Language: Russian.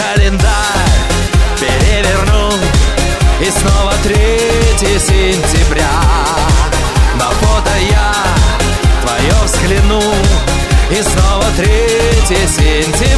календарь переверну, и снова 3 сентября. На фото я твое взгляну, и снова 3 сентября.